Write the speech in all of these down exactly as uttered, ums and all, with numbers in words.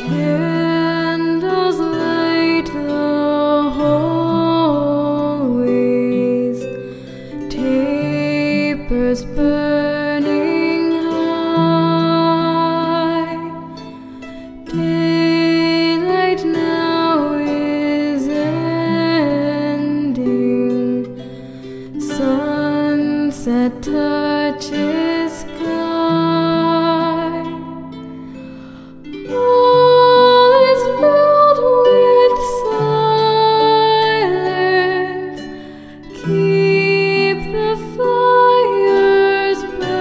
Candles light the hallways, tapers burning high. Daylight now is ending, sunset touches sky. All is filled with silence. Keep the fires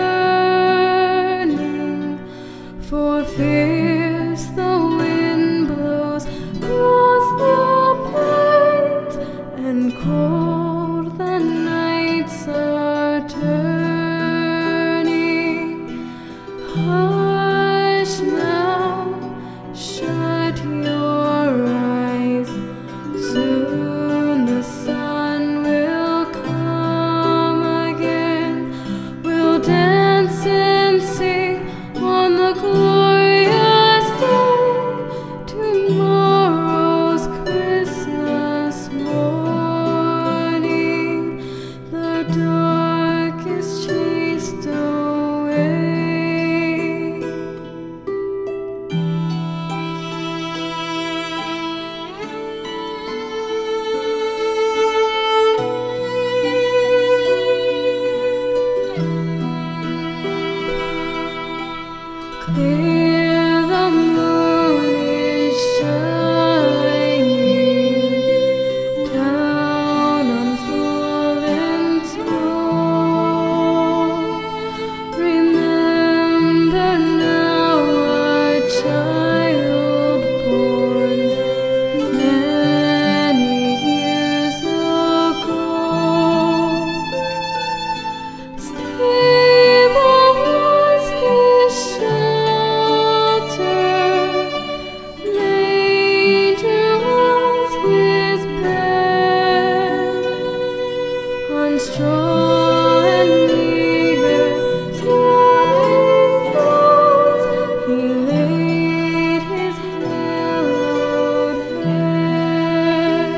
burning, for fierce the wind blows across the plains, and cold the nights are turning. Hush now, shut your eyes. Soon the sun will come again. We'll dance and sing on the glorious day. Tomorrow's Christmas morning, the dark is chased away. Clear the moon is shining down on fallen snow. Remember now a child born many years ago. Stable was his shelter, manger was his bed. On straw and meager swaddling clothes, he laid his hallowed head.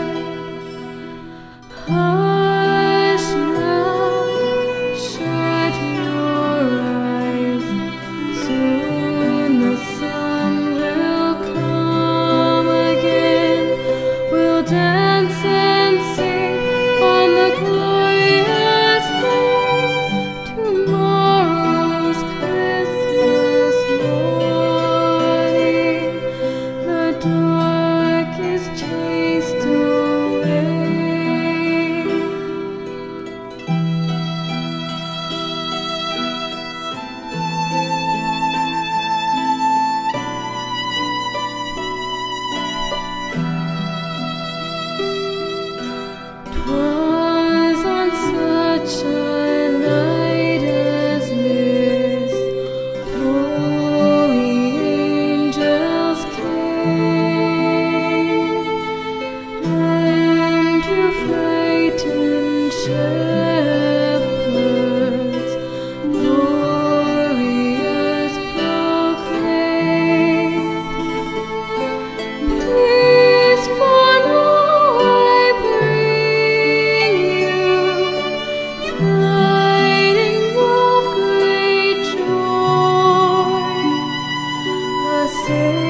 Hush now, shut your eyes. Soon the sun will come again. We'll dance and sing on the glorious day. Tomorrow's Christmas morning, the dark is chased away. Twas on such a night as this, holy angels came, and to frightened shepherds glorious proclaimed. Peace for now I bring you, tidings of great joy. A